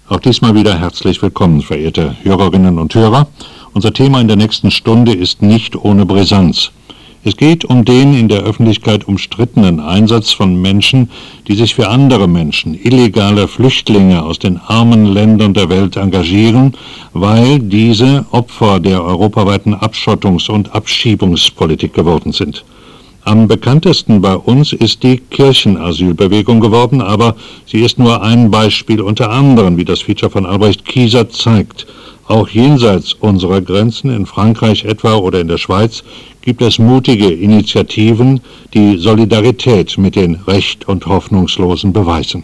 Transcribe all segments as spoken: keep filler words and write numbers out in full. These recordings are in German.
Auch diesmal wieder herzlich willkommen, verehrte Hörerinnen und Hörer. Unser Thema in der nächsten Stunde ist nicht ohne Brisanz. Es geht um den in der Öffentlichkeit umstrittenen Einsatz von Menschen, die sich für andere Menschen, illegale Flüchtlinge aus den armen Ländern der Welt engagieren, weil diese Opfer der europaweiten Abschottungs- und Abschiebungspolitik geworden sind. Am bekanntesten bei uns ist die Kirchenasylbewegung geworden, aber sie ist nur ein Beispiel unter anderen, wie das Feature von Albrecht Kieser zeigt. Auch jenseits unserer Grenzen, in Frankreich etwa oder in der Schweiz, gibt es mutige Initiativen, die Solidarität mit den Recht- und Hoffnungslosen beweisen.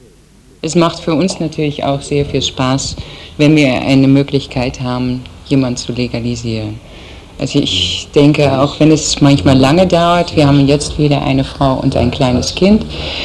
Es macht für uns natürlich auch sehr viel Spaß, wenn wir eine Möglichkeit haben, jemanden zu legalisieren. Also ich denke, auch wenn es manchmal lange dauert, wir haben jetzt wieder eine Frau und ein kleines Kind.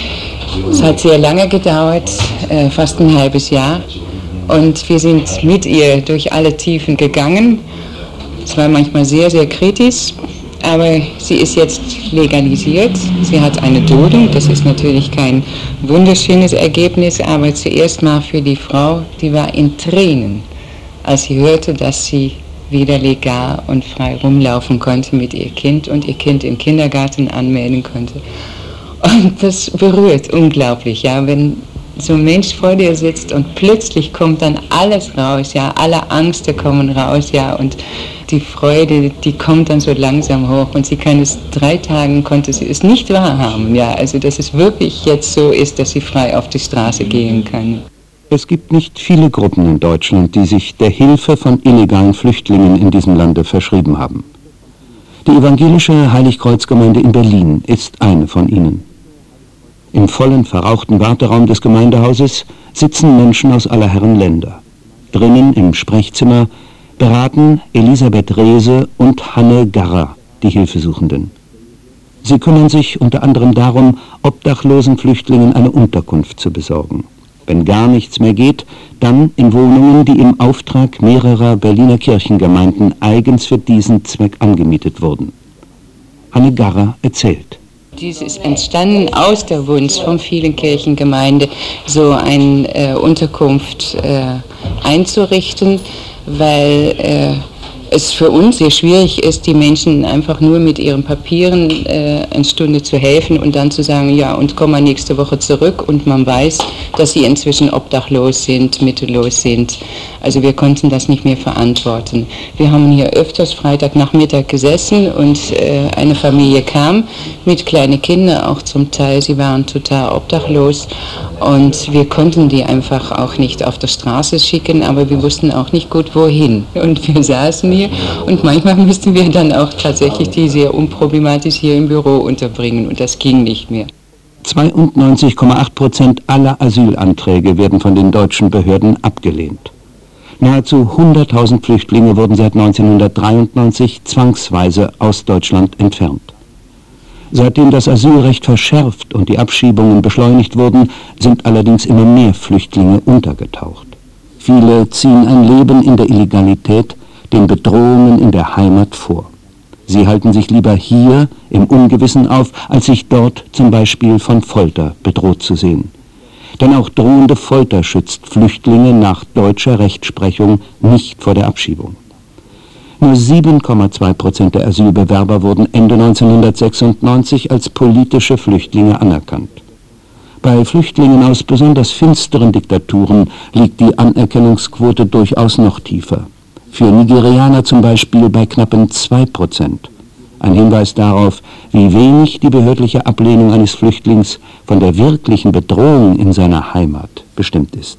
Es hat sehr lange gedauert, äh, fast ein halbes Jahr. Und wir sind mit ihr durch alle Tiefen gegangen. Es war manchmal sehr, sehr kritisch, aber sie ist jetzt legalisiert. Sie hat eine Duldung, das ist natürlich kein wunderschönes Ergebnis, aber zuerst mal für die Frau, die war in Tränen, als sie hörte, dass sie wieder legal und frei rumlaufen konnte mit ihr Kind und ihr Kind im Kindergarten anmelden konnte. Und das berührt unglaublich, ja, wenn so ein Mensch vor dir sitzt und plötzlich kommt dann alles raus, ja, alle Ängste kommen raus, ja, und die Freude, die kommt dann so langsam hoch und sie kann es, drei Tagen konnte sie es nicht wahrhaben, ja, also dass es wirklich jetzt so ist, dass sie frei auf die Straße gehen kann. Es gibt nicht viele Gruppen in Deutschland, die sich der Hilfe von illegalen Flüchtlingen in diesem Lande verschrieben haben. Die evangelische Heiligkreuzgemeinde in Berlin ist eine von ihnen. Im vollen, verrauchten Warteraum des Gemeindehauses sitzen Menschen aus aller Herren Länder. Drinnen im Sprechzimmer beraten Elisabeth Rehse und Hanne Garrer die Hilfesuchenden. Sie kümmern sich unter anderem darum, obdachlosen Flüchtlingen eine Unterkunft zu besorgen. Wenn gar nichts mehr geht, dann in Wohnungen, die im Auftrag mehrerer Berliner Kirchengemeinden eigens für diesen Zweck angemietet wurden. Hanne Garrer erzählt. Dies ist entstanden aus der Wunsch von vielen Kirchengemeinden, so eine äh, Unterkunft äh, einzurichten, weil äh, es für uns sehr schwierig ist, die Menschen einfach nur mit ihren Papieren äh, eine Stunde zu helfen und dann zu sagen, ja, und komm mal nächste Woche zurück, und man weiß, dass sie inzwischen obdachlos sind, mittellos sind. Also wir konnten das nicht mehr verantworten. Wir haben hier öfters Freitagnachmittag gesessen und äh, eine Familie kam mit kleinen Kindern, auch zum Teil, sie waren total obdachlos, und wir konnten die einfach auch nicht auf der Straße schicken, aber wir wussten auch nicht gut, wohin. Und wir saßen hier und manchmal mussten wir dann auch tatsächlich die sehr unproblematisch hier im Büro unterbringen, und das ging nicht mehr. zweiundneunzig Komma acht Prozent aller Asylanträge werden von den deutschen Behörden abgelehnt. Nahezu hunderttausend Flüchtlinge wurden seit neunzehnhundertdreiundneunzig zwangsweise aus Deutschland entfernt. Seitdem das Asylrecht verschärft und die Abschiebungen beschleunigt wurden, sind allerdings immer mehr Flüchtlinge untergetaucht. Viele ziehen ein Leben in der Illegalität den Bedrohungen in der Heimat vor. Sie halten sich lieber hier im Ungewissen auf, als sich dort zum Beispiel von Folter bedroht zu sehen. Denn auch drohende Folter schützt Flüchtlinge nach deutscher Rechtsprechung nicht vor der Abschiebung. Nur sieben Komma zwei Prozent der Asylbewerber wurden Ende neunzehnhundertsechsundneunzig als politische Flüchtlinge anerkannt. Bei Flüchtlingen aus besonders finsteren Diktaturen liegt die Anerkennungsquote durchaus noch tiefer. Für Nigerianer zum Beispiel bei knappen zwei Prozent. Ein Hinweis darauf, wie wenig die behördliche Ablehnung eines Flüchtlings von der wirklichen Bedrohung in seiner Heimat bestimmt ist.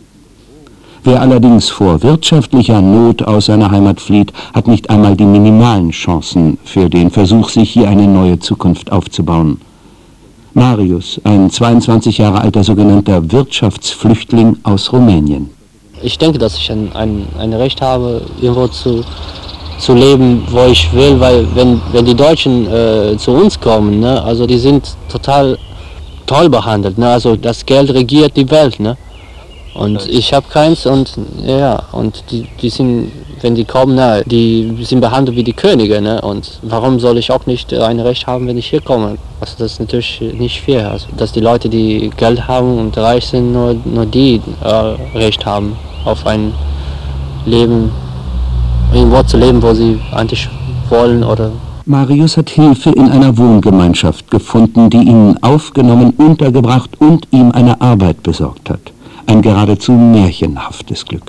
Wer allerdings vor wirtschaftlicher Not aus seiner Heimat flieht, hat nicht einmal die minimalen Chancen für den Versuch, sich hier eine neue Zukunft aufzubauen. Marius, ein zweiundzwanzig Jahre alter sogenannter Wirtschaftsflüchtling aus Rumänien. Ich denke, dass ich ein, ein, ein Recht habe, irgendwo zu, zu leben, wo ich will, weil wenn, wenn die Deutschen äh, zu uns kommen, ne, also die sind total toll behandelt, ne, also das Geld regiert die Welt, ne, Und ich habe keins und ja, und die, die sind, wenn die kommen, na, die sind behandelt wie die Könige, ne? Und warum soll ich auch nicht ein Recht haben, wenn ich hier komme? Also das ist natürlich nicht fair. Also, dass die Leute, die Geld haben und reich sind, nur, nur die äh, Recht haben auf ein Leben, irgendwo zu leben, wo sie eigentlich wollen oder. Marius hat Hilfe in einer Wohngemeinschaft gefunden, die ihn aufgenommen, untergebracht und ihm eine Arbeit besorgt hat. Ein geradezu märchenhaftes Glück.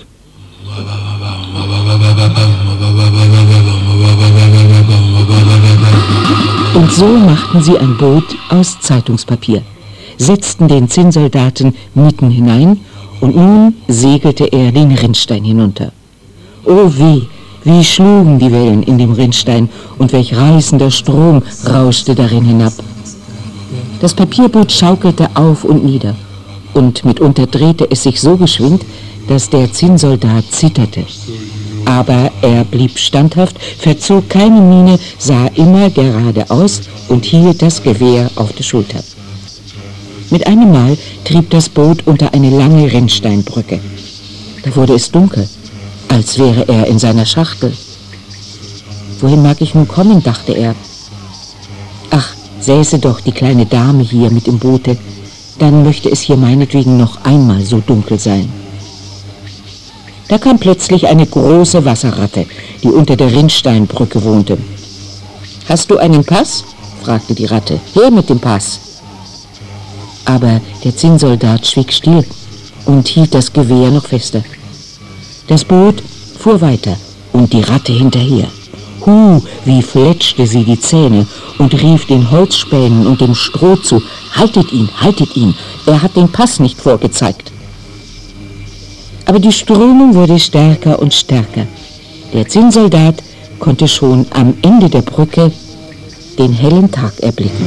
Und so machten sie ein Boot aus Zeitungspapier, setzten den Zinnsoldaten mitten hinein und nun segelte er den Rinnstein hinunter. Oh weh, wie schlugen die Wellen in dem Rinnstein und welch reißender Strom rauschte darin hinab. Das Papierboot schaukelte auf und nieder und mitunter drehte es sich so geschwind, dass der Zinnsoldat zitterte. Aber er blieb standhaft, verzog keine Miene, sah immer geradeaus und hielt das Gewehr auf der Schulter. Mit einem Mal trieb das Boot unter eine lange Rinnsteinbrücke. Da wurde es dunkel, als wäre er in seiner Schachtel. Wohin mag ich nun kommen, dachte er. Ach, säße doch die kleine Dame hier mit im Boote, dann möchte es hier meinetwegen noch einmal so dunkel sein. Da kam plötzlich eine große Wasserratte, die unter der Rinnsteinbrücke wohnte. »Hast du einen Pass?« fragte die Ratte. »Her mit dem Pass!« Aber der Zinnsoldat schwieg still und hielt das Gewehr noch fester. Das Boot fuhr weiter und die Ratte hinterher. Hu, wie fletschte sie die Zähne und rief den Holzspänen und dem Stroh zu, »Haltet ihn, haltet ihn, er hat den Pass nicht vorgezeigt!« Aber die Strömung wurde stärker und stärker. Der Zinnsoldat konnte schon am Ende der Brücke den hellen Tag erblicken.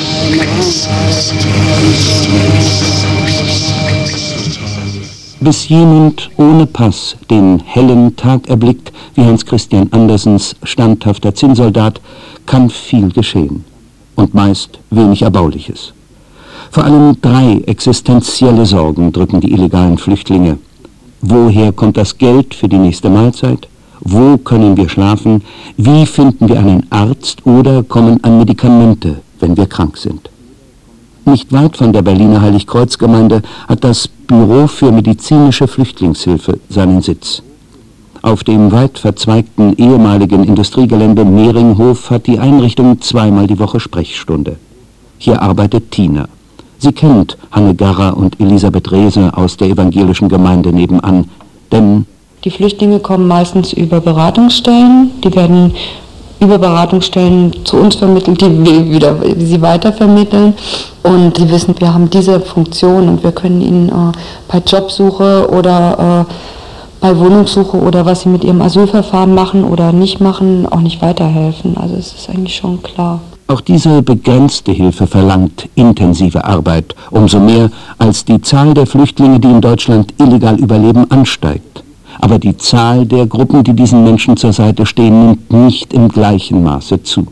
Bis jemand ohne Pass den hellen Tag erblickt, wie Hans Christian Andersens standhafter Zinnsoldat, kann viel geschehen und meist wenig Erbauliches. Vor allem drei existenzielle Sorgen drücken die illegalen Flüchtlinge. Woher kommt das Geld für die nächste Mahlzeit? Wo können wir schlafen? Wie finden wir einen Arzt oder kommen an Medikamente, wenn wir krank sind? Nicht weit von der Berliner Heiligkreuzgemeinde hat das Büro für medizinische Flüchtlingshilfe seinen Sitz. Auf dem weit verzweigten ehemaligen Industriegelände Mehringhof hat die Einrichtung zweimal die Woche Sprechstunde. Hier arbeitet Tina. Sie kennt Hanne Garrer und Elisabeth Rehse aus der evangelischen Gemeinde nebenan, denn die Flüchtlinge kommen meistens über Beratungsstellen, die werden über Beratungsstellen zu uns vermittelt, die wir wieder sie weitervermitteln und sie wissen, wir haben diese Funktion und wir können ihnen äh, bei Jobsuche oder äh, bei Wohnungssuche oder was sie mit ihrem Asylverfahren machen oder nicht machen, auch nicht weiterhelfen. Also es ist eigentlich schon klar. Auch diese begrenzte Hilfe verlangt intensive Arbeit, umso mehr, als die Zahl der Flüchtlinge, die in Deutschland illegal überleben, ansteigt. Aber die Zahl der Gruppen, die diesen Menschen zur Seite stehen, nimmt nicht im gleichen Maße zu.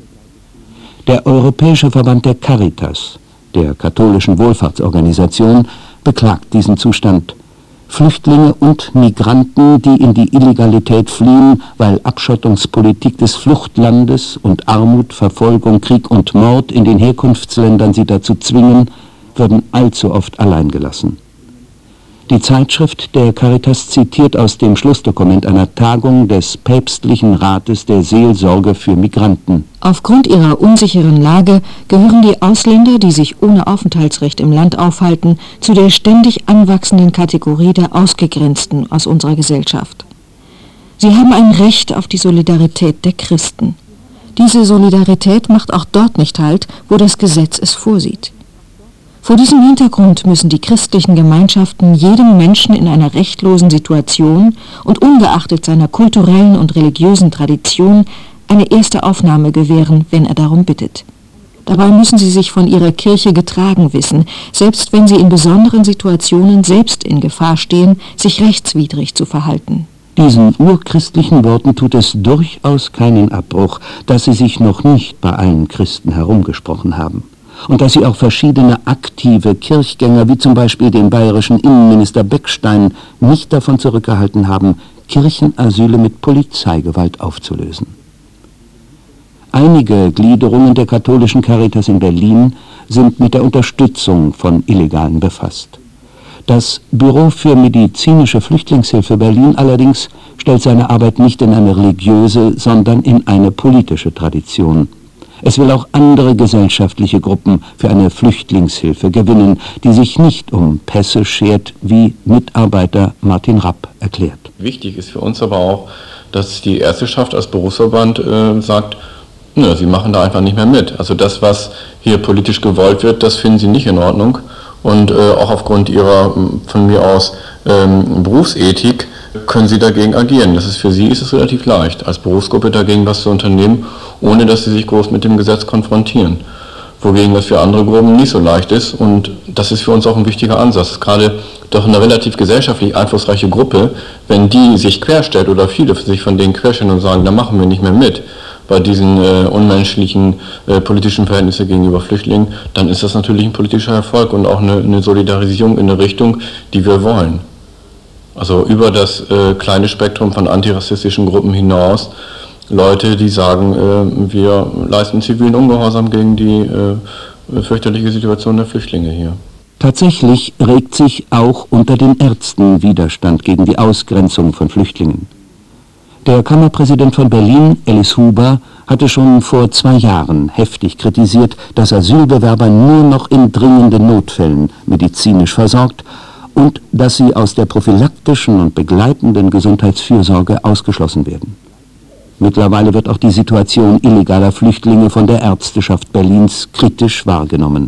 Der Europäische Verband der Caritas, der katholischen Wohlfahrtsorganisation, beklagt diesen Zustand. Flüchtlinge und Migranten, die in die Illegalität fliehen, weil Abschottungspolitik des Fluchtlandes und Armut, Verfolgung, Krieg und Mord in den Herkunftsländern sie dazu zwingen, werden allzu oft allein gelassen. Die Zeitschrift der Caritas zitiert aus dem Schlussdokument einer Tagung des Päpstlichen Rates der Seelsorge für Migranten. Aufgrund ihrer unsicheren Lage gehören die Ausländer, die sich ohne Aufenthaltsrecht im Land aufhalten, zu der ständig anwachsenden Kategorie der Ausgegrenzten aus unserer Gesellschaft. Sie haben ein Recht auf die Solidarität der Christen. Diese Solidarität macht auch dort nicht Halt, wo das Gesetz es vorsieht. Vor diesem Hintergrund müssen die christlichen Gemeinschaften jedem Menschen in einer rechtlosen Situation und ungeachtet seiner kulturellen und religiösen Tradition eine erste Aufnahme gewähren, wenn er darum bittet. Dabei müssen sie sich von ihrer Kirche getragen wissen, selbst wenn sie in besonderen Situationen selbst in Gefahr stehen, sich rechtswidrig zu verhalten. Diesen urchristlichen Worten tut es durchaus keinen Abbruch, dass sie sich noch nicht bei allen Christen herumgesprochen haben. und dass sie auch verschiedene aktive Kirchgänger, wie zum Beispiel den bayerischen Innenminister Beckstein, nicht davon zurückgehalten haben, Kirchenasyle mit Polizeigewalt aufzulösen. Einige Gliederungen der katholischen Caritas in Berlin sind mit der Unterstützung von Illegalen befasst. Das Büro für medizinische Flüchtlingshilfe Berlin allerdings stellt seine Arbeit nicht in eine religiöse, sondern in eine politische Tradition. Es will auch andere gesellschaftliche Gruppen für eine Flüchtlingshilfe gewinnen, die sich nicht um Pässe schert, wie Mitarbeiter Martin Rapp erklärt. Wichtig ist für uns aber auch, dass die Ärzteschaft als Berufsverband äh, sagt, nö, sie machen da einfach nicht mehr mit. Also das, was hier politisch gewollt wird, das finden sie nicht in Ordnung. Und äh, auch aufgrund ihrer, von mir aus, ähm, Berufsethik können sie dagegen agieren. Das ist, für sie ist es relativ leicht, als Berufsgruppe dagegen was zu unternehmen, ohne dass sie sich groß mit dem Gesetz konfrontieren. Wogegen das für andere Gruppen nicht so leicht ist. Und das ist für uns auch ein wichtiger Ansatz. Gerade doch eine relativ gesellschaftlich einflussreiche Gruppe, wenn die sich querstellt oder viele sich von denen querstellen und sagen, da machen wir nicht mehr mit bei diesen äh, unmenschlichen äh, politischen Verhältnissen gegenüber Flüchtlingen, dann ist das natürlich ein politischer Erfolg und auch eine, eine Solidarisierung in eine Richtung, die wir wollen. Also über das äh, kleine Spektrum von antirassistischen Gruppen hinaus, Leute, die sagen, äh, wir leisten zivilen Ungehorsam gegen die äh, fürchterliche Situation der Flüchtlinge hier. Tatsächlich regt sich auch unter den Ärzten Widerstand gegen die Ausgrenzung von Flüchtlingen. Der Kammerpräsident von Berlin, Ellis Huber, hatte schon vor zwei Jahren heftig kritisiert, dass Asylbewerber nur noch in dringenden Notfällen medizinisch versorgt und dass sie aus der prophylaktischen und begleitenden Gesundheitsfürsorge ausgeschlossen werden. Mittlerweile wird auch die Situation illegaler Flüchtlinge von der Ärzteschaft Berlins kritisch wahrgenommen.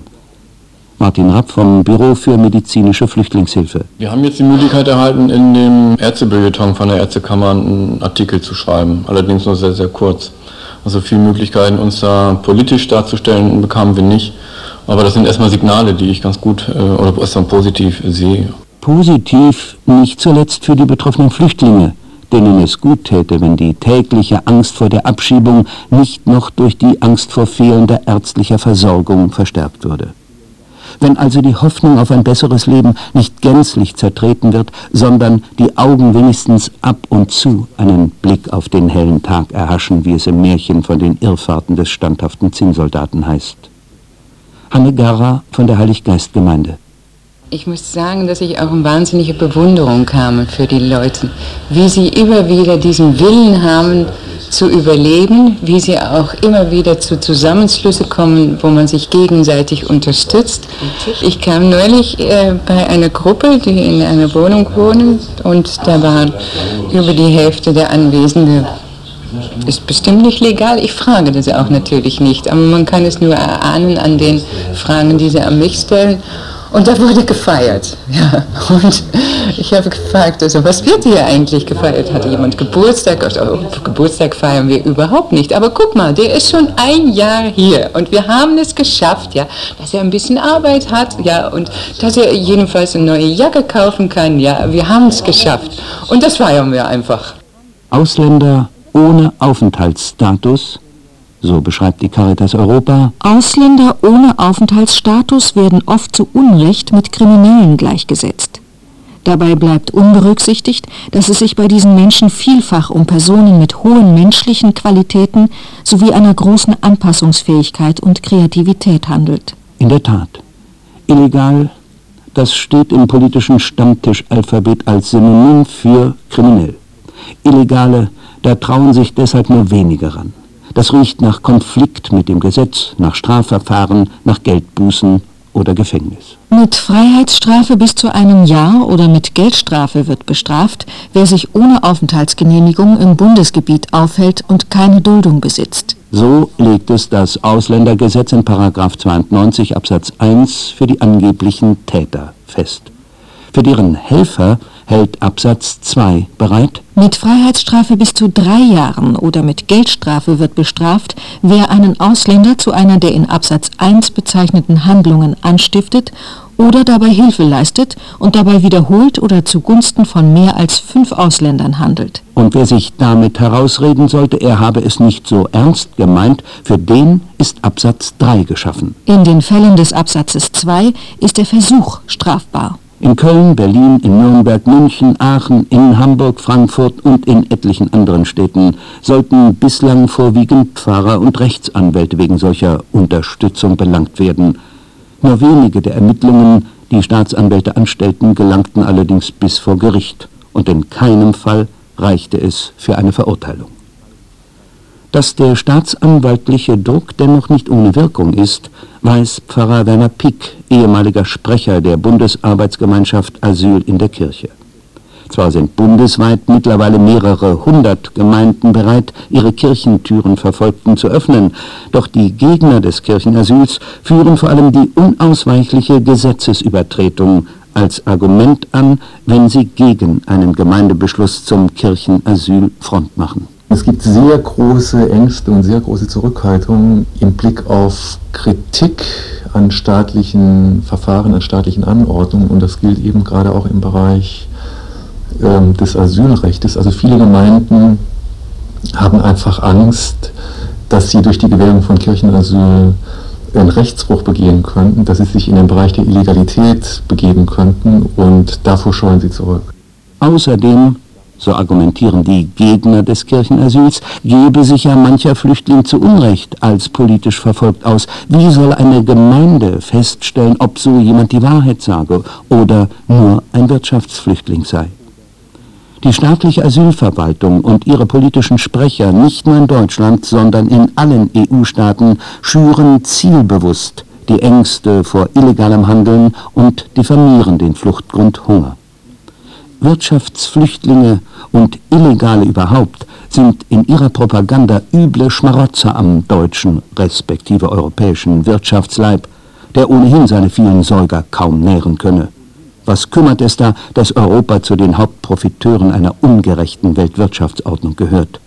Martin Rapp vom Büro für medizinische Flüchtlingshilfe. Wir haben jetzt die Möglichkeit erhalten, in dem Ärztebilletong von der Ärztekammer einen Artikel zu schreiben, allerdings nur sehr, sehr kurz. Also viele Möglichkeiten, uns da politisch darzustellen, bekamen wir nicht. Aber das sind erstmal Signale, die ich ganz gut äh, oder erstmal positiv sehe. Positiv nicht zuletzt für die betroffenen Flüchtlinge, denen es gut täte, wenn die tägliche Angst vor der Abschiebung nicht noch durch die Angst vor fehlender ärztlicher Versorgung verstärkt würde. Wenn also die Hoffnung auf ein besseres Leben nicht gänzlich zertreten wird, sondern die Augen wenigstens ab und zu einen Blick auf den hellen Tag erhaschen, wie es im Märchen von den Irrfahrten des standhaften Zinnsoldaten heißt. Hanne Garra von der Heiliggeistgemeinde. Ich muss sagen, dass ich auch eine wahnsinnige Bewunderung habe für die Leute, wie sie immer wieder diesen Willen haben zu überleben, wie sie auch immer wieder zu Zusammenschlüsse kommen, wo man sich gegenseitig unterstützt. Ich kam neulich äh, bei einer Gruppe, die in einer Wohnung wohnen, und da waren über die Hälfte der Anwesenden. Ist bestimmt nicht legal, ich frage das auch natürlich nicht, aber man kann es nur erahnen an den Fragen, die sie an mich stellen. Und da wurde gefeiert, ja. Und ich habe gefragt, also was wird hier eigentlich gefeiert? Hatte jemand Geburtstag? Also, Geburtstag feiern wir überhaupt nicht. Aber guck mal, der ist schon ein Jahr hier und wir haben es geschafft, ja, dass er ein bisschen Arbeit hat, ja, und dass er jedenfalls eine neue Jacke kaufen kann, ja. Wir haben es geschafft und das feiern wir einfach. Ausländer ohne Aufenthaltsstatus, so beschreibt die Caritas Europa. Ausländer ohne Aufenthaltsstatus werden oft zu Unrecht mit Kriminellen gleichgesetzt. Dabei bleibt unberücksichtigt, dass es sich bei diesen Menschen vielfach um Personen mit hohen menschlichen Qualitäten sowie einer großen Anpassungsfähigkeit und Kreativität handelt. In der Tat. Illegal, das steht im politischen Stammtischalphabet als Synonym für kriminell. Illegale, da trauen sich deshalb nur wenige ran. Das riecht nach Konflikt mit dem Gesetz, nach Strafverfahren, nach Geldbußen oder Gefängnis. Mit Freiheitsstrafe bis zu einem Jahr oder mit Geldstrafe wird bestraft, wer sich ohne Aufenthaltsgenehmigung im Bundesgebiet aufhält und keine Duldung besitzt. So legt es das Ausländergesetz in Paragraph zweiundneunzig Absatz eins für die angeblichen Täter fest. Für deren Helfer hält Absatz zwei bereit. Mit Freiheitsstrafe bis zu drei Jahren oder mit Geldstrafe wird bestraft, wer einen Ausländer zu einer der in Absatz eins bezeichneten Handlungen anstiftet oder dabei Hilfe leistet und dabei wiederholt oder zugunsten von mehr als fünf Ausländern handelt. Und wer sich damit herausreden sollte, er habe es nicht so ernst gemeint, für den ist Absatz drei geschaffen. In den Fällen des Absatzes zwei ist der Versuch strafbar. In Köln, Berlin, in Nürnberg, München, Aachen, in Hamburg, Frankfurt und in etlichen anderen Städten sollten bislang vorwiegend Pfarrer und Rechtsanwälte wegen solcher Unterstützung belangt werden. Nur wenige der Ermittlungen, die Staatsanwälte anstellten, gelangten allerdings bis vor Gericht, und in keinem Fall reichte es für eine Verurteilung. Dass der staatsanwaltliche Druck dennoch nicht ohne Wirkung ist, weiß Pfarrer Werner Pick, ehemaliger Sprecher der Bundesarbeitsgemeinschaft Asyl in der Kirche. Zwar sind bundesweit mittlerweile mehrere hundert Gemeinden bereit, ihre Kirchentüren Verfolgten zu öffnen, doch die Gegner des Kirchenasyls führen vor allem die unausweichliche Gesetzesübertretung als Argument an, wenn sie gegen einen Gemeindebeschluss zum Kirchenasyl Front machen. Es gibt sehr große Ängste und sehr große Zurückhaltung im Blick auf Kritik an staatlichen Verfahren, an staatlichen Anordnungen, und das gilt eben gerade auch im Bereich ähm, des Asylrechts. Also viele Gemeinden haben einfach Angst, dass sie durch die Gewährung von Kirchenasyl einen Rechtsbruch begehen könnten, dass sie sich in den Bereich der Illegalität begeben könnten, und davor scheuen sie zurück. Außerdem, so argumentieren die Gegner des Kirchenasyls, gebe sich ja mancher Flüchtling zu Unrecht als politisch verfolgt aus. Wie soll eine Gemeinde feststellen, ob so jemand die Wahrheit sage oder nur ein Wirtschaftsflüchtling sei? Die staatliche Asylverwaltung und ihre politischen Sprecher, nicht nur in Deutschland, sondern in allen E U-Staaten, schüren zielbewusst die Ängste vor illegalem Handeln und diffamieren den Fluchtgrund Hunger. Wirtschaftsflüchtlinge und Illegale überhaupt sind in ihrer Propaganda üble Schmarotzer am deutschen respektive europäischen Wirtschaftsleib, der ohnehin seine vielen Säuger kaum nähren könne. Was kümmert es da, dass Europa zu den Hauptprofiteuren einer ungerechten Weltwirtschaftsordnung gehört?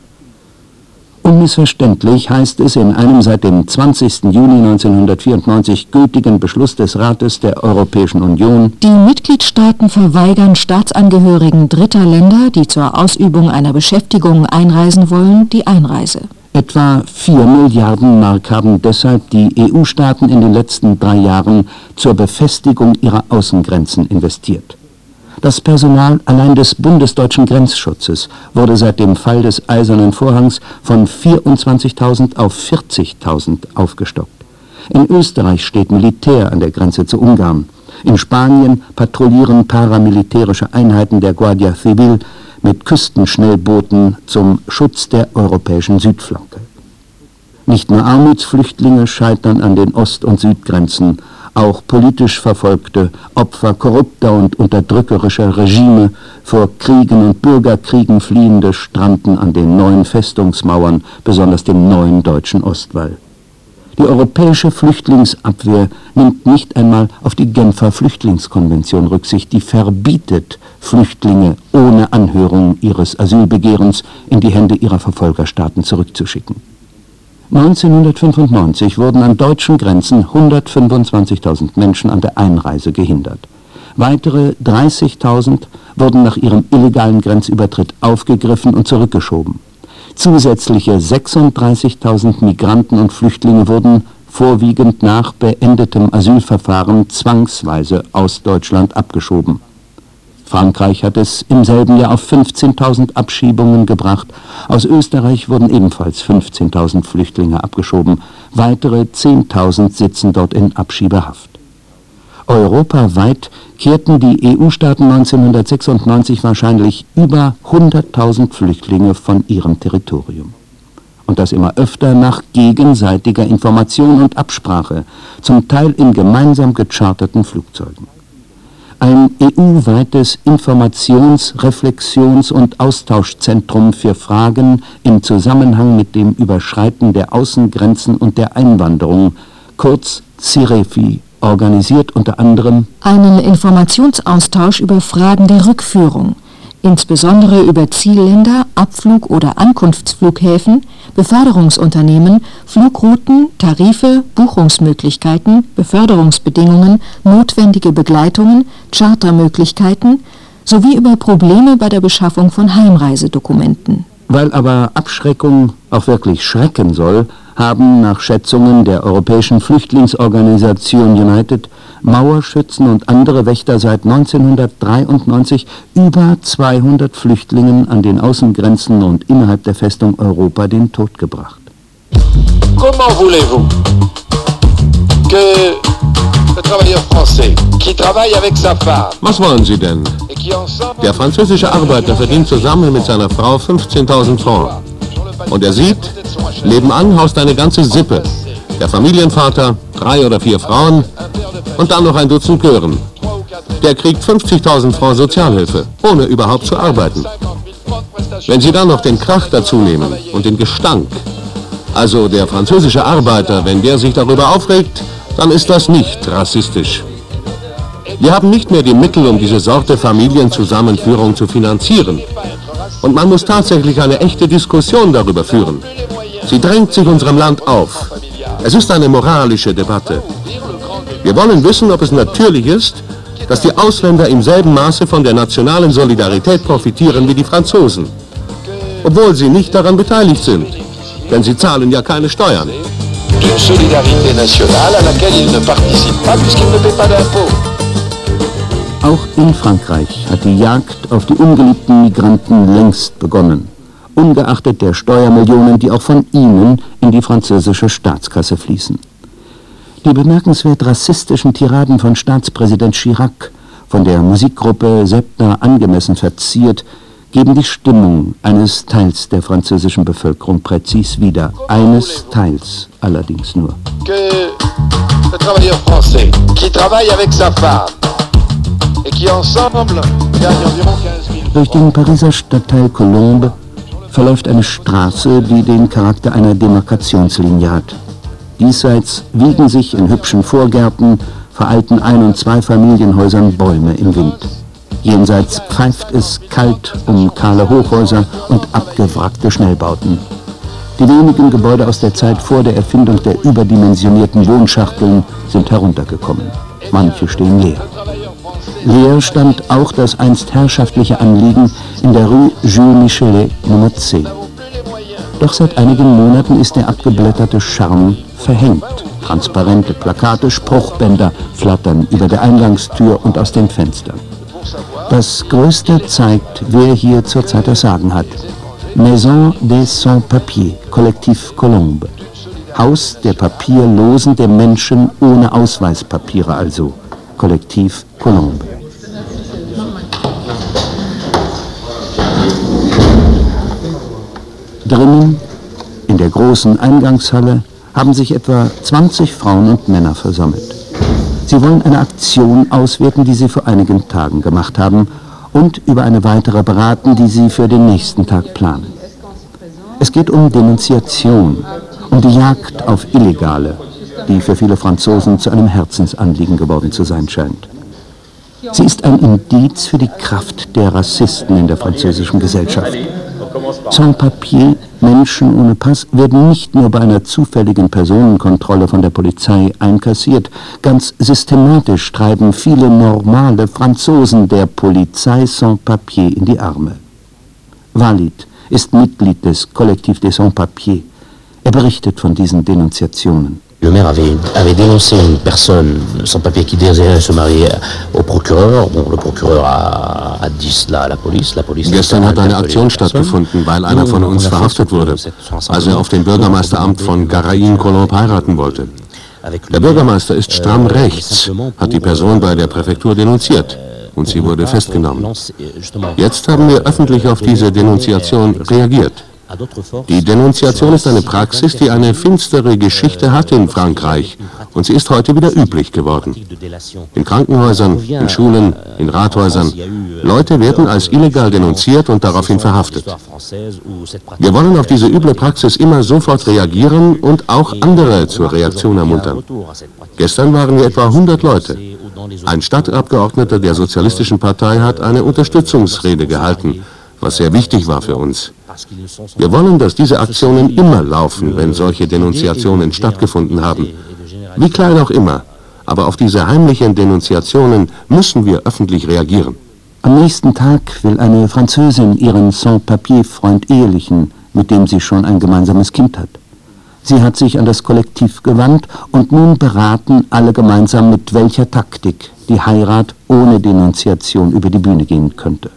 Unmissverständlich heißt es in einem seit dem zwanzigsten Juni neunzehnhundertvierundneunzig gültigen Beschluss des Rates der Europäischen Union: Die Mitgliedstaaten verweigern Staatsangehörigen dritter Länder, die zur Ausübung einer Beschäftigung einreisen wollen, die Einreise. Etwa vier Milliarden Mark haben deshalb die E U-Staaten in den letzten drei Jahren zur Befestigung ihrer Außengrenzen investiert. Das Personal allein des bundesdeutschen Grenzschutzes wurde seit dem Fall des Eisernen Vorhangs von vierundzwanzigtausend auf vierzigtausend aufgestockt. In Österreich steht Militär an der Grenze zu Ungarn. In Spanien patrouillieren paramilitärische Einheiten der Guardia Civil mit Küstenschnellbooten zum Schutz der europäischen Südflanke. Nicht nur Armutsflüchtlinge scheitern an den Ost- und Südgrenzen, auch politisch Verfolgte, Opfer korrupter und unterdrückerischer Regime, vor Kriegen und Bürgerkriegen fliehende stranden an den neuen Festungsmauern, besonders dem neuen deutschen Ostwall. Die europäische Flüchtlingsabwehr nimmt nicht einmal auf die Genfer Flüchtlingskonvention Rücksicht, die verbietet, Flüchtlinge ohne Anhörung ihres Asylbegehrens in die Hände ihrer Verfolgerstaaten zurückzuschicken. neunzehnhundertfünfundneunzig wurden an deutschen Grenzen hundertfünfundzwanzigtausend Menschen an der Einreise gehindert. Weitere dreißigtausend wurden nach ihrem illegalen Grenzübertritt aufgegriffen und zurückgeschoben. Zusätzliche sechsunddreißigtausend Migranten und Flüchtlinge wurden vorwiegend nach beendetem Asylverfahren zwangsweise aus Deutschland abgeschoben. Frankreich hat es im selben Jahr auf fünfzehntausend Abschiebungen gebracht. Aus Österreich wurden ebenfalls fünfzehntausend Flüchtlinge abgeschoben. Weitere zehntausend sitzen dort in Abschiebehaft. Europaweit kehrten die E U-Staaten neunzehnhundertsechsundneunzig wahrscheinlich über hunderttausend Flüchtlinge von ihrem Territorium. Und das immer öfter nach gegenseitiger Information und Absprache, zum Teil in gemeinsam gecharterten Flugzeugen. Ein E U-weites Informations-, Reflexions- und Austauschzentrum für Fragen im Zusammenhang mit dem Überschreiten der Außengrenzen und der Einwanderung, kurz CIREFI, organisiert unter anderem einen Informationsaustausch über Fragen der Rückführung, insbesondere über Zielländer, Abflug- oder Ankunftsflughäfen, Beförderungsunternehmen, Flugrouten, Tarife, Buchungsmöglichkeiten, Beförderungsbedingungen, notwendige Begleitungen, Chartermöglichkeiten sowie über Probleme bei der Beschaffung von Heimreisedokumenten. Weil aber Abschreckung auch wirklich schrecken soll, haben nach Schätzungen der Europäischen Flüchtlingsorganisation United Mauerschützen und andere Wächter seit neunzehnhundertdreiundneunzig über zweihundert Flüchtlingen an den Außengrenzen und innerhalb der Festung Europa den Tod gebracht. Comment voulez-vous que le travailleur français qui travaille avec sa femme? Was wollen Sie denn? Der französische Arbeiter verdient zusammen mit seiner Frau fünfzehntausend Francs. Und er sieht, nebenan haust eine ganze Sippe. Der Familienvater, drei oder vier Frauen und dann noch ein Dutzend Gören. Der kriegt fünfzigtausend Francs Sozialhilfe, ohne überhaupt zu arbeiten. Wenn Sie dann noch den Krach dazu nehmen und den Gestank, also der französische Arbeiter, wenn der sich darüber aufregt, dann ist das nicht rassistisch. Wir haben nicht mehr die Mittel, um diese Sorte Familienzusammenführung zu finanzieren. Und man muss tatsächlich eine echte Diskussion darüber führen. Sie drängt sich unserem Land auf. Es ist eine moralische Debatte. Wir wollen wissen, ob es natürlich ist, dass die Ausländer im selben Maße von der nationalen Solidarität profitieren wie die Franzosen. Obwohl sie nicht daran beteiligt sind. Denn sie zahlen ja keine Steuern. D'une solidarité nationale à laquelle ils ne participent pas puisqu'ils ne paient pas d'impôts. Auch in Frankreich hat die Jagd auf die ungeliebten Migranten längst begonnen, ungeachtet der Steuermillionen, die auch von ihnen in die französische Staatskasse fließen. Die bemerkenswert rassistischen Tiraden von Staatspräsident Chirac, von der Musikgruppe Septner angemessen verziert, geben die Stimmung eines Teils der französischen Bevölkerung präzis wieder, eines Teils allerdings nur. Que le travailleur français qui travaille avec sa femme et qui ensemble gagne environ quinze mille. Durch den Pariser Stadtteil Colombes verläuft eine Straße, die den Charakter einer Demarkationslinie hat. Diesseits wiegen sich in hübschen Vorgärten vor alten Ein- und Zweifamilienhäusern Bäume im Wind. Jenseits pfeift es kalt um kahle Hochhäuser und abgewrackte Schnellbauten. Die wenigen Gebäude aus der Zeit vor der Erfindung der überdimensionierten Wohnschachteln sind heruntergekommen. Manche stehen leer. Leer stand auch das einst herrschaftliche Anliegen in der Rue Jules Michelet Nummer zehn. Doch seit einigen Monaten ist der abgeblätterte Charme verhängt. Transparente Plakate, Spruchbänder flattern über der Eingangstür und aus den Fenstern. Das Größte zeigt, wer hier zurzeit das Sagen hat. Maison des Sans-Papiers, Kollektiv Colombes. Haus der Papierlosen, der Menschen ohne Ausweispapiere also. Kollektiv Colombes. Drinnen, in der großen Eingangshalle, haben sich etwa zwanzig Frauen und Männer versammelt. Sie wollen eine Aktion auswerten, die sie vor einigen Tagen gemacht haben, und über eine weitere beraten, die sie für den nächsten Tag planen. Es geht um Denunziation, um die Jagd auf Illegale, die für viele Franzosen zu einem Herzensanliegen geworden zu sein scheint. Sie ist ein Indiz für die Kraft der Rassisten in der französischen Gesellschaft. Sans-Papier, Menschen ohne Pass, werden nicht nur bei einer zufälligen Personenkontrolle von der Polizei einkassiert. Ganz systematisch treiben viele normale Franzosen der Polizei Sans-Papier in die Arme. Walid ist Mitglied des Kollektiv des Sans-Papiers. Er berichtet von diesen Denunziationen. Le maire avait, avait dénoncé une personne sans papier qui désirait se marier au procureur. Bon, le procureur a, a dit cela à la police. La police Gestern hat eine Aktion stattgefunden, weil einer von uns verhaftet wurde, als er auf dem Bürgermeisteramt von Garaïn-Colombes heiraten wollte. Der Bürgermeister ist stramm rechts, hat die Person bei der Präfektur denunziert und sie wurde festgenommen. Jetzt haben wir öffentlich auf diese Denunziation reagiert. Die Denunziation ist eine Praxis, die eine finstere Geschichte hat in Frankreich und sie ist heute wieder üblich geworden. In Krankenhäusern, in Schulen, in Rathäusern. Leute werden als illegal denunziert und daraufhin verhaftet. Wir wollen auf diese üble Praxis immer sofort reagieren und auch andere zur Reaktion ermuntern. Gestern waren wir etwa hundert Leute. Ein Stadtabgeordneter der Sozialistischen Partei hat eine Unterstützungsrede gehalten, was sehr wichtig war für uns. Wir wollen, dass diese Aktionen immer laufen, wenn solche Denunziationen stattgefunden haben. Wie klein auch immer, aber auf diese heimlichen Denunziationen müssen wir öffentlich reagieren. Am nächsten Tag will eine Französin ihren Sans-Papier-Freund ehelichen, mit dem sie schon ein gemeinsames Kind hat. Sie hat sich an das Kollektiv gewandt und nun beraten alle gemeinsam, mit welcher Taktik die Heirat ohne Denunziation über die Bühne gehen könnte.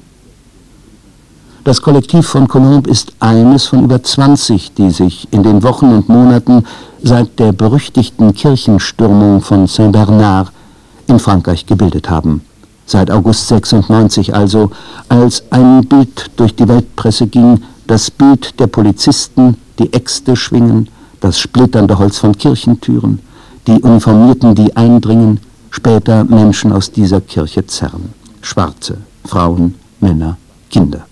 Das Kollektiv von Colombes ist eines von über zwanzig, die sich in den Wochen und Monaten seit der berüchtigten Kirchenstürmung von Saint-Bernard in Frankreich gebildet haben. Seit August sechsundneunzig also, als ein Bild durch die Weltpresse ging, das Bild der Polizisten, die Äxte schwingen, das splitternde Holz von Kirchentüren, die Uniformierten, die eindringen, später Menschen aus dieser Kirche zerren. Schwarze, Frauen, Männer, Kinder.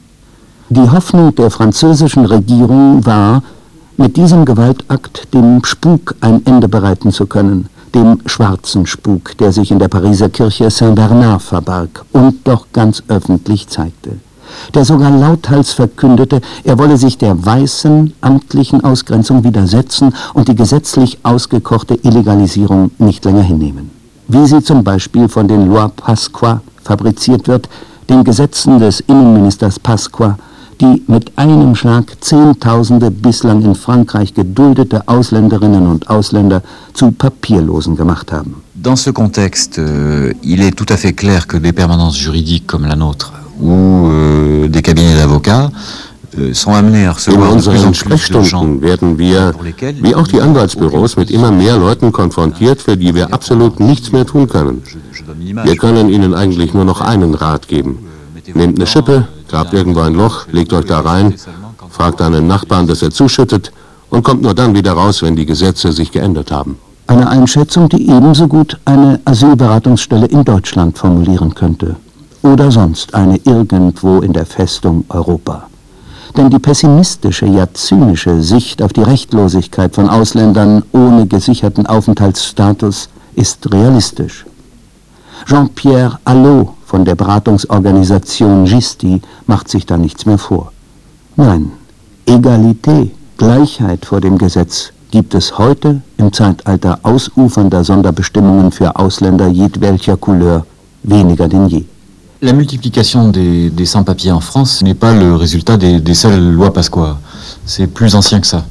Die Hoffnung der französischen Regierung war, mit diesem Gewaltakt dem Spuk ein Ende bereiten zu können, dem schwarzen Spuk, der sich in der Pariser Kirche Saint-Bernard verbarg und doch ganz öffentlich zeigte, der sogar lauthals verkündete, er wolle sich der weißen, amtlichen Ausgrenzung widersetzen und die gesetzlich ausgekochte Illegalisierung nicht länger hinnehmen. Wie sie zum Beispiel von den Lois Pasqua fabriziert wird, den Gesetzen des Innenministers Pasqua, die mit einem Schlag Zehntausende bislang in Frankreich geduldete Ausländerinnen und Ausländer zu Papierlosen gemacht haben. Dans ce contexte, euh, il est tout à fait clair que des permanences juridiques comme la nôtre ou euh, des cabinets d'avocats euh, sont amenés à recevoir de plus en In unseren plus de gens. Sprechstunden werden wir, wie auch die Anwaltsbüros, mit immer mehr Leuten konfrontiert, für die wir absolut nichts mehr tun können. Wir können ihnen eigentlich nur noch einen Rat geben. Nehmt eine Schippe, grabt irgendwo ein Loch, legt euch da rein, fragt einen Nachbarn, dass er zuschüttet und kommt nur dann wieder raus, wenn die Gesetze sich geändert haben. Eine Einschätzung, die ebenso gut eine Asylberatungsstelle in Deutschland formulieren könnte. Oder sonst eine irgendwo in der Festung Europa. Denn die pessimistische, ja zynische Sicht auf die Rechtlosigkeit von Ausländern ohne gesicherten Aufenthaltsstatus ist realistisch. Jean-Pierre Allot von der Beratungsorganisation Gisti macht sich da nichts mehr vor. Nein, Egalité, Gleichheit vor dem Gesetz, gibt es heute im Zeitalter ausufernder Sonderbestimmungen für Ausländer jedwelcher Couleur weniger denn je. La multiplication des, des sans-papiers en France n'est pas le résultat des, des seules lois Pasqua. C'est plus ancien que ça.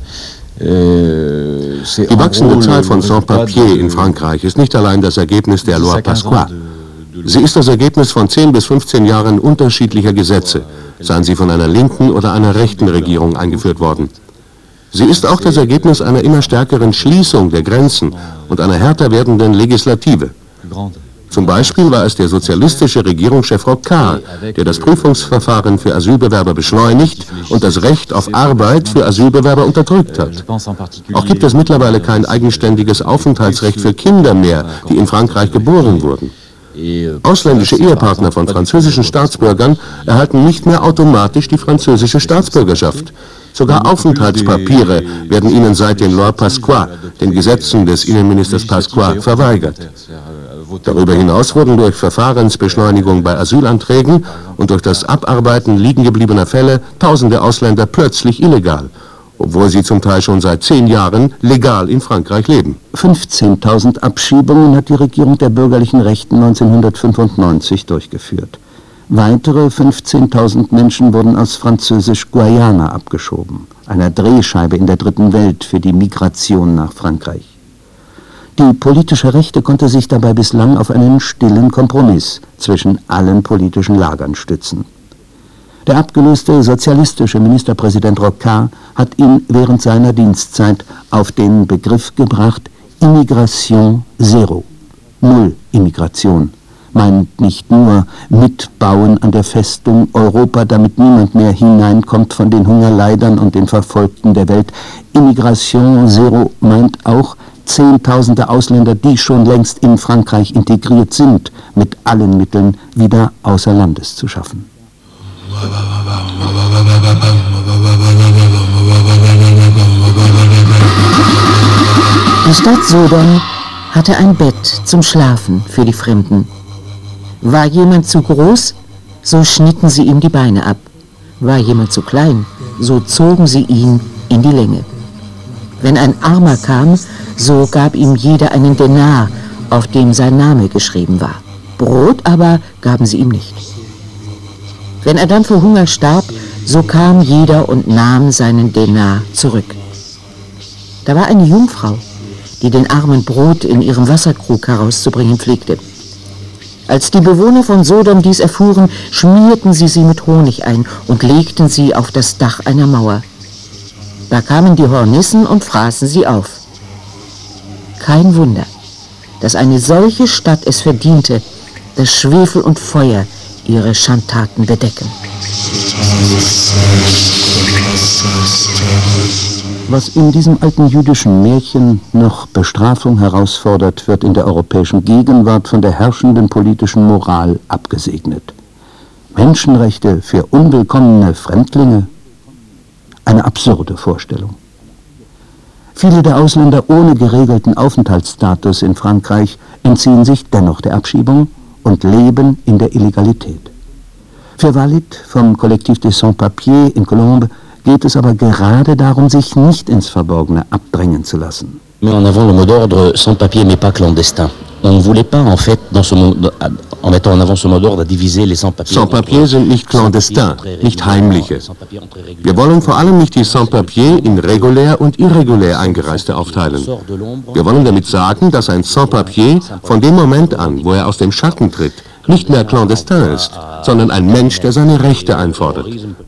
Euh, Die wachsende Zahl von Sans-Papiers in Frankreich ist nicht allein das Ergebnis der Loi Pasqua. Sie ist das Ergebnis von zehn bis fünfzehn Jahren unterschiedlicher Gesetze, seien sie von einer linken oder einer rechten Regierung eingeführt worden. Sie ist auch das Ergebnis einer immer stärkeren Schließung der Grenzen und einer härter werdenden Legislative. Zum Beispiel war es der sozialistische Regierungschef Rocard, der das Prüfungsverfahren für Asylbewerber beschleunigt und das Recht auf Arbeit für Asylbewerber unterdrückt hat. Auch gibt es mittlerweile kein eigenständiges Aufenthaltsrecht für Kinder mehr, die in Frankreich geboren wurden. Ausländische Ehepartner von französischen Staatsbürgern erhalten nicht mehr automatisch die französische Staatsbürgerschaft. Sogar Aufenthaltspapiere werden ihnen seit den Lois Pasqua, den Gesetzen des Innenministers Pasqua, verweigert. Darüber hinaus wurden durch Verfahrensbeschleunigung bei Asylanträgen und durch das Abarbeiten liegengebliebener Fälle tausende Ausländer plötzlich illegal, obwohl sie zum Teil schon seit zehn Jahren legal in Frankreich leben. fünfzehntausend Abschiebungen hat die Regierung der bürgerlichen Rechten neunzehnhundertfünfundneunzig durchgeführt. Weitere fünfzehntausend Menschen wurden aus Französisch-Guayana abgeschoben, einer Drehscheibe in der dritten Welt für die Migration nach Frankreich. Die politische Rechte konnte sich dabei bislang auf einen stillen Kompromiss zwischen allen politischen Lagern stützen. Der abgelöste sozialistische Ministerpräsident Rocard hat ihn während seiner Dienstzeit auf den Begriff gebracht Immigration Zero, Null Immigration, meint nicht nur Mitbauen an der Festung Europa, damit niemand mehr hineinkommt von den Hungerleidern und den Verfolgten der Welt. Immigration Zero meint auch Zehntausende Ausländer, die schon längst in Frankreich integriert sind, mit allen Mitteln wieder außer Landes zu schaffen. Die Stadt Sodom hatte ein Bett zum Schlafen für die Fremden. War jemand zu groß, so schnitten sie ihm die Beine ab. War jemand zu klein, so zogen sie ihn in die Länge. Wenn ein Armer kam, so gab ihm jeder einen Denar, auf dem sein Name geschrieben war. Brot aber gaben sie ihm nicht. Wenn er dann vor Hunger starb, so kam jeder und nahm seinen Denar zurück. Da war eine Jungfrau, die den Armen Brot in ihrem Wasserkrug herauszubringen pflegte. Als die Bewohner von Sodom dies erfuhren, schmierten sie sie mit Honig ein und legten sie auf das Dach einer Mauer. Da kamen die Hornissen und fraßen sie auf. Kein Wunder, dass eine solche Stadt es verdiente, dass Schwefel und Feuer ihre Schandtaten bedecken. Was in diesem alten jüdischen Märchen noch Bestrafung herausfordert, wird in der europäischen Gegenwart von der herrschenden politischen Moral abgesegnet. Menschenrechte für unwillkommene Fremdlinge? Eine absurde Vorstellung. Viele der Ausländer ohne geregelten Aufenthaltsstatus in Frankreich entziehen sich dennoch der Abschiebung und leben in der Illegalität. Für Walid vom Kollektiv des Sans-Papiers in Colombes geht es aber gerade darum, sich nicht ins Verborgene abdrängen zu lassen. Mais en avant le mot d'ordre sans-papier mais pas clandestin. On ne voulait pas en fait, dans ce mot, en mettant en avant ce mot d'ordre, diviser les sans-papiers. Sans-papiers sind nicht clandestin, nicht heimliche. Wir wollen vor allem nicht die Sans-Papiers in regulär und irregulär Eingereiste aufteilen. Wir wollen damit sagen, dass ein Sans-Papier von dem Moment an, wo er aus dem Schatten tritt, nicht mehr clandestin ist, sondern ein Mensch, der seine Rechte einfordert.